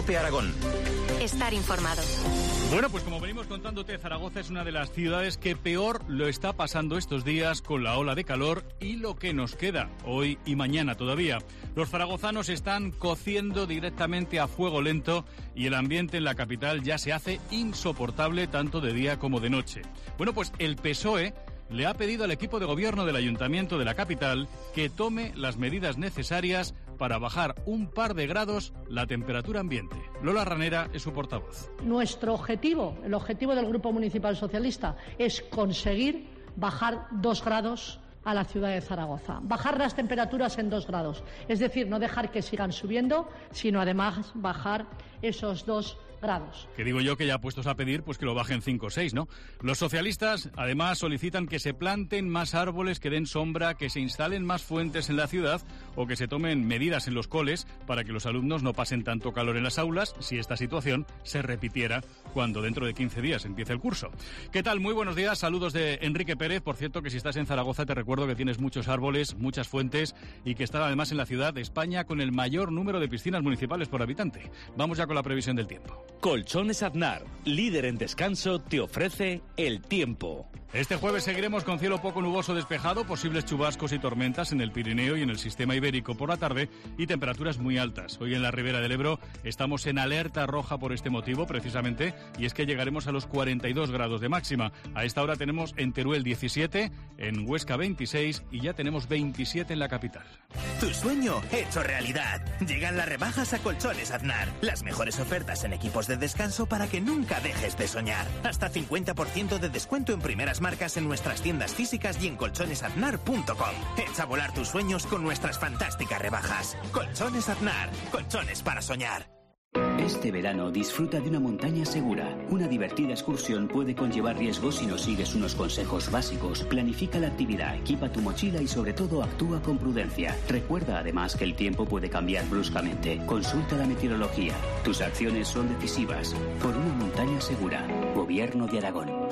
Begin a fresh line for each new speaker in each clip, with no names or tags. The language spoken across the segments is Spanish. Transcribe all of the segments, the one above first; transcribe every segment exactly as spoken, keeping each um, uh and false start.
Cope Aragón.
Estar informado.
Bueno, pues como venimos contándote, Zaragoza es una de las ciudades que peor lo está pasando estos días con la ola de calor y lo que nos queda hoy y mañana todavía. Los zaragozanos están cociendo directamente a fuego lento y el ambiente en la capital ya se hace insoportable tanto de día como de noche. Bueno, pues el P S O E le ha pedido al equipo de gobierno del Ayuntamiento de la capital que tome las medidas necesarias para bajar un par de grados la temperatura ambiente. Lola Ranera es su portavoz.
Nuestro objetivo, el objetivo del Grupo Municipal Socialista, es conseguir bajar dos grados a la ciudad de Zaragoza. Bajar las temperaturas en dos grados. Es decir, no dejar que sigan subiendo, sino además bajar esos dos grados.
Que digo yo que ya puestos a pedir, pues que lo bajen cinco o seis, ¿no? Los socialistas, además, solicitan que se planten más árboles que den sombra, que se instalen más fuentes en la ciudad o que se tomen medidas en los coles para que los alumnos no pasen tanto calor en las aulas si esta situación se repitiera cuando dentro de quince días empiece el curso. ¿Qué tal? Muy buenos días. Saludos de Enrique Pérez. Por cierto, que si estás en Zaragoza te recuerdo que tienes muchos árboles, muchas fuentes y que está además en la ciudad de España con el mayor número de piscinas municipales por habitante. Vamos ya con la previsión del tiempo.
Colchones Aznar, líder en descanso, te ofrece el tiempo.
Este jueves seguiremos con cielo poco nuboso despejado, posibles chubascos y tormentas en el Pirineo y en el sistema ibérico por la tarde y temperaturas muy altas. Hoy en la Ribera del Ebro estamos en alerta roja por este motivo precisamente y es que llegaremos a los cuarenta y dos grados de máxima. A esta hora tenemos en Teruel diecisiete, en Huesca veintiséis y ya tenemos veintisiete en la capital.
Tu sueño hecho realidad. Llegan las rebajas a Colchones Aznar. Las mejores ofertas en equipos de descanso para que nunca dejes de soñar. Hasta cincuenta por ciento de descuento en primeras marcas en nuestras tiendas físicas y en colchones aznar punto com. Echa a volar tus sueños con nuestras fantásticas rebajas. Colchones Aznar. Colchones para soñar.
Este verano disfruta de una montaña segura. Una divertida excursión puede conllevar riesgos si no sigues unos consejos básicos. Planifica la actividad, equipa tu mochila y sobre todo actúa con prudencia. Recuerda además que el tiempo puede cambiar bruscamente. Consulta la meteorología. Tus acciones son decisivas. Por una montaña segura. Gobierno de Aragón.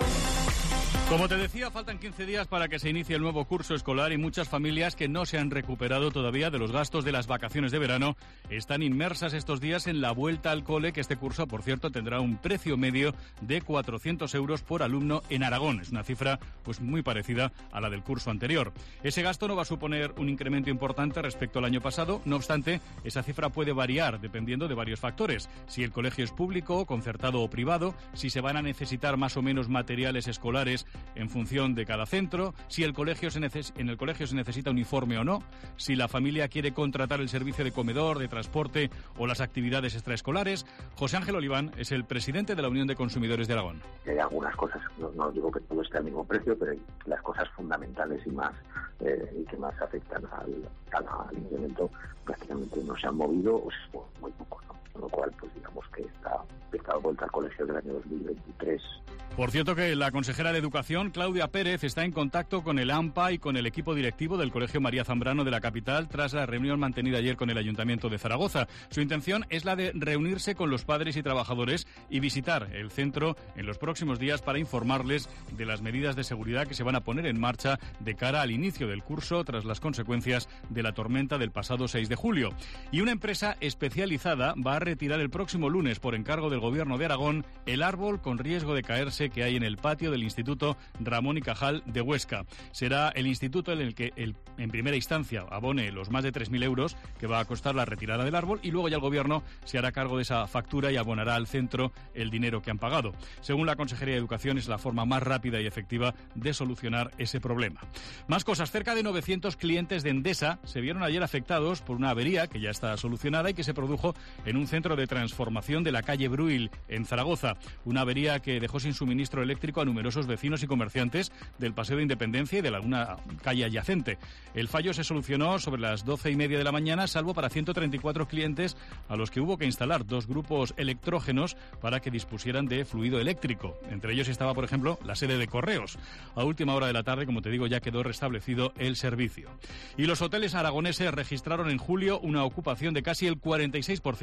Como te decía, faltan quince días para que se inicie el nuevo curso escolar y muchas familias que no se han recuperado todavía de los gastos de las vacaciones de verano están inmersas estos días en la vuelta al cole, que este curso, por cierto, tendrá un precio medio de cuatrocientos euros por alumno en Aragón. Es una cifra pues muy parecida a la del curso anterior. Ese gasto no va a suponer un incremento importante respecto al año pasado, no obstante, esa cifra puede variar dependiendo de varios factores. Si el colegio es público, concertado o privado, si se van a necesitar más o menos materiales escolares en función de cada centro, si el colegio se neces- en el colegio se necesita uniforme o no, si la familia quiere contratar el servicio de comedor, de transporte o las actividades extraescolares. José Ángel Oliván es el presidente de la Unión de Consumidores de Aragón.
Hay algunas cosas, no, no digo que todo esté al mismo precio, pero hay las cosas fundamentales y más eh, y que más afectan al, al, al incremento prácticamente no se han movido o se mueven muy poco, ¿no? Con lo cual, pues digamos que esta, esta vuelta al colegio del año dos mil veintitrés.
Por cierto que la consejera de Educación, Claudia Pérez, está en contacto con el AMPA y con el equipo directivo del Colegio María Zambrano de la capital tras la reunión mantenida ayer con el Ayuntamiento de Zaragoza. Su intención es la de reunirse con los padres y trabajadores y visitar el centro en los próximos días para informarles de las medidas de seguridad que se van a poner en marcha de cara al inicio del curso tras las consecuencias de la tormenta del pasado seis de julio. Y una empresa especializada va a retirar el próximo lunes, por encargo del Gobierno de Aragón, el árbol con riesgo de caerse que hay en el patio del Instituto Ramón y Cajal de Huesca. Será el instituto en el que el, en primera instancia abone los más de tres mil euros que va a costar la retirada del árbol y luego ya el Gobierno se hará cargo de esa factura y abonará al centro el dinero que han pagado. Según la Consejería de Educación, es la forma más rápida y efectiva de solucionar ese problema. Más cosas. Cerca de novecientos clientes de Endesa se vieron ayer afectados por una avería que ya está solucionada y que se produjo en un centro de transformación de la calle Bruil, en Zaragoza. Una avería que dejó sin suministro eléctrico a numerosos vecinos y comerciantes del Paseo de Independencia y de alguna calle adyacente. El fallo se solucionó sobre las doce y media de la mañana, salvo para ciento treinta y cuatro clientes a los que hubo que instalar dos grupos electrógenos para que dispusieran de fluido eléctrico. Entre ellos estaba, por ejemplo, la sede de Correos. A última hora de la tarde, como te digo, ya quedó restablecido el servicio. Y los hoteles aragoneses registraron en julio una ocupación de casi el cuarenta y seis por ciento,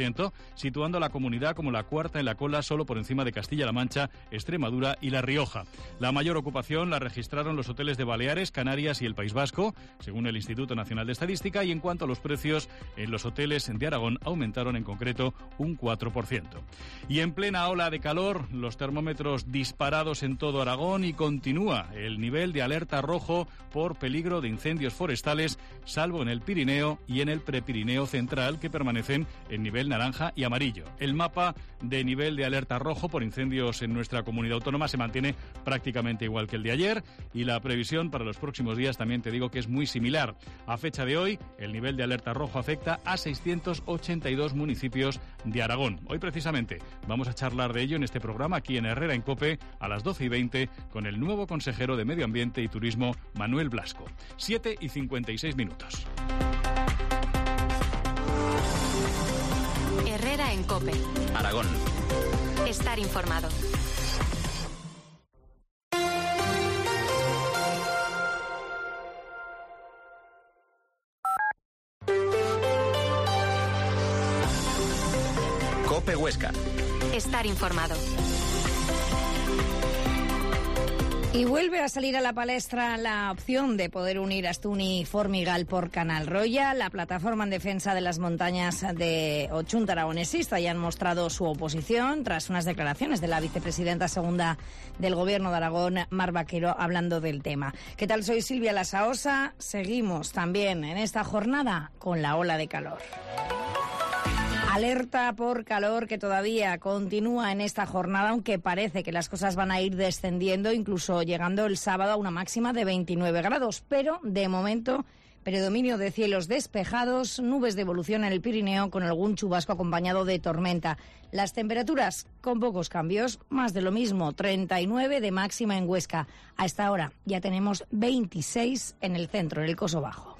situando a la comunidad como la cuarta en la cola, solo por encima de Castilla-La Mancha, Extremadura y La Rioja. La mayor ocupación la registraron los hoteles de Baleares, Canarias y el País Vasco, según el Instituto Nacional de Estadística, y en cuanto a los precios, en los hoteles de Aragón aumentaron en concreto un cuatro por ciento. Y en plena ola de calor, los termómetros disparados en todo Aragón, y continúa el nivel de alerta rojo por peligro de incendios forestales, salvo en el Pirineo y en el Prepirineo central, que permanecen en nivel naranja y amarillo. El mapa de nivel de alerta rojo por incendios en nuestra comunidad autónoma se mantiene prácticamente igual que el de ayer, y la previsión para los próximos días también te digo que es muy similar. A fecha de hoy, el nivel de alerta rojo afecta a seiscientos ochenta y dos municipios de Aragón. Hoy precisamente vamos a charlar de ello en este programa aquí en Herrera en COPE a las doce y veinte con el nuevo consejero de Medio Ambiente y Turismo, Manuel Blasco. siete y cincuenta y seis minutos.
Herrera en COPE.
Aragón.
Estar informado.
COPE Huesca.
Estar informado.
Y vuelve a salir a la palestra la opción de poder unir Astuni y Formigal por Canal Roya. La plataforma en defensa de las montañas de Ochunta Aragonesista ya han mostrado su oposición tras unas declaraciones de la vicepresidenta segunda del Gobierno de Aragón, Mar Vaquero, hablando del tema. ¿Qué tal? Soy Silvia Lasaosa. Seguimos también en esta jornada con la ola de calor. Alerta por calor que todavía continúa en esta jornada, aunque parece que las cosas van a ir descendiendo, incluso llegando el sábado a una máxima de veintinueve grados. Pero, de momento, predominio de cielos despejados, nubes de evolución en el Pirineo con algún chubasco acompañado de tormenta. Las temperaturas con pocos cambios, más de lo mismo, treinta y nueve de máxima en Huesca. A esta hora ya tenemos veintiséis en el centro, en el Coso Bajo.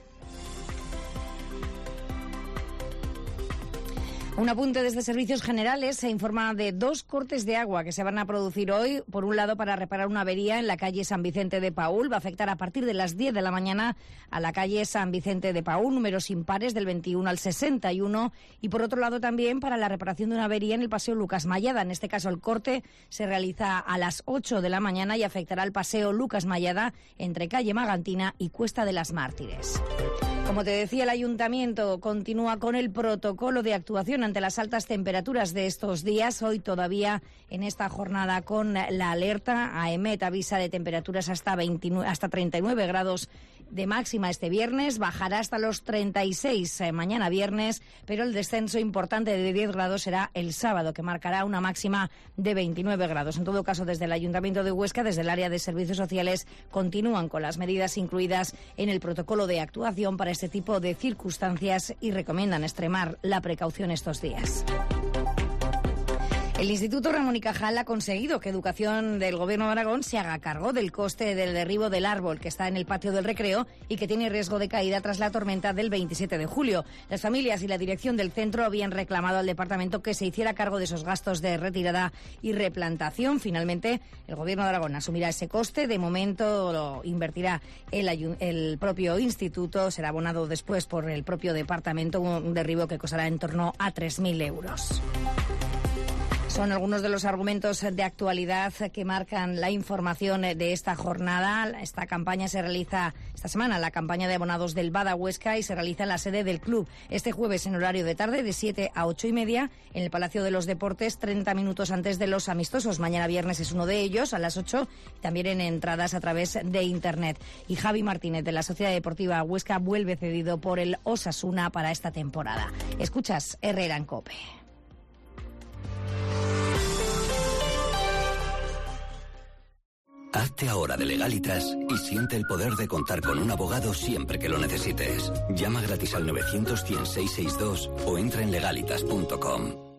Un apunte desde Servicios Generales. Se informa de dos cortes de agua que se van a producir hoy. Por un lado, para reparar una avería en la calle San Vicente de Paúl. Va a afectar a partir de las diez de la mañana a la calle San Vicente de Paúl, números impares del veintiuno al sesenta y uno. Y por otro lado, también para la reparación de una avería en el Paseo Lucas Mayada. En este caso, el corte se realiza a las ocho de la mañana y afectará al Paseo Lucas Mayada entre calle Magantina y Cuesta de las Mártires. Como te decía, el Ayuntamiento continúa con el protocolo de actuación ante las altas temperaturas de estos días. Hoy todavía en esta jornada con la alerta. AEMET avisa de temperaturas hasta, veintinueve, hasta treinta y nueve grados de máxima este viernes. Bajará hasta los treinta y seis eh, mañana viernes, pero el descenso importante de diez grados será el sábado, que marcará una máxima de veintinueve grados. En todo caso, desde el Ayuntamiento de Huesca, desde el área de Servicios Sociales, continúan con las medidas incluidas en el protocolo de actuación para este tipo de circunstancias y recomiendan extremar la precaución estos días. El Instituto Ramón y Cajal ha conseguido que Educación del Gobierno de Aragón se haga cargo del coste del derribo del árbol que está en el patio del recreo y que tiene riesgo de caída tras la tormenta del veintisiete de julio. Las familias y la dirección del centro habían reclamado al departamento que se hiciera cargo de esos gastos de retirada y replantación. Finalmente, el Gobierno de Aragón asumirá ese coste. De momento lo invertirá el, el propio instituto. Será abonado después por el propio departamento, un derribo que costará en torno a tres mil euros. Son algunos de los argumentos de actualidad que marcan la información de esta jornada. Esta campaña se realiza esta semana, la campaña de abonados del Bada Huesca, y se realiza en la sede del club. Este jueves en horario de tarde, de siete a ocho y media, en el Palacio de los Deportes, treinta minutos antes de los amistosos. Mañana viernes es uno de ellos, a las ocho, también en entradas a través de Internet. Y Javi Martínez, de la Sociedad Deportiva Huesca, vuelve cedido por el Osasuna para esta temporada. Escuchas Herrera en COPE.
Hazte ahora de Legalitas y siente el poder de contar con un abogado siempre que lo necesites. Llama gratis al novecientos, cien, seiscientos sesenta y dos o entra en legalitas punto com.